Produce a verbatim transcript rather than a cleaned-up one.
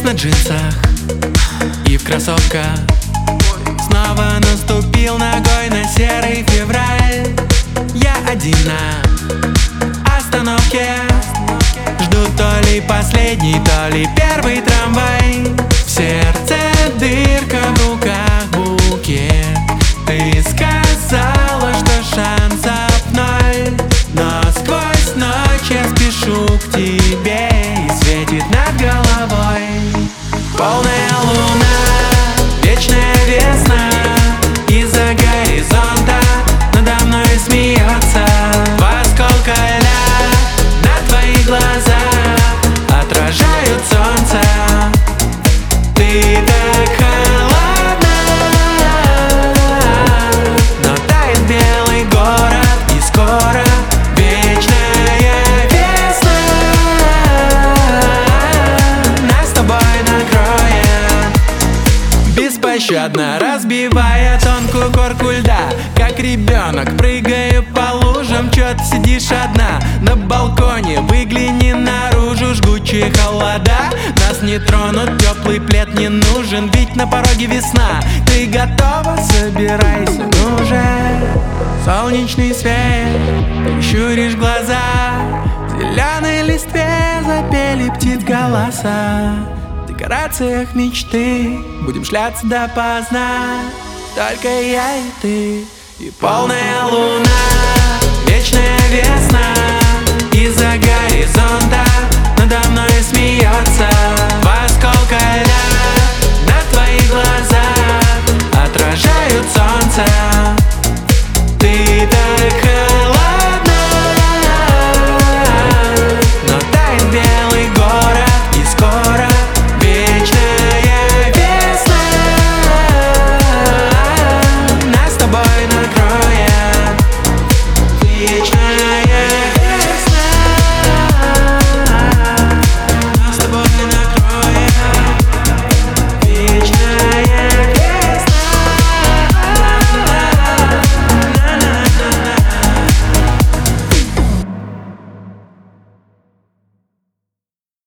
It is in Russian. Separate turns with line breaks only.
на джинсах и в кроссовках. Снова наступил ногой на серый февраль. Я один на остановке, жду то ли последний, то ли первый трамвай. В сердце дырка, в руках букет. Ты сказала, что шансов ноль, но сквозь ночь я спешу к тебе, и светит над головой полная луна, вечная весна. Из-за горизонта надо мной смеется два осколка льда. На твоих глазах отражают солнце. Ты так холодна, но тает белый город, и скоро вечная весна нас с тобой накроет, беспощадно разбивая тонкую корку льда. Как ребенок прыгаю по лужам, чё ты сидишь одна на балконе? Выгляни наружу, жгучие холода нас не тронут, теплый плед не нужен, ведь на пороге весна. Ты готова? Собирайся, ну же. Солнечный свет, прищуришь глаза, в зеленой листве запели птиц голоса. В декорациях мечты будем шляться допоздна, только я и ты, и полная луна, вечная весна.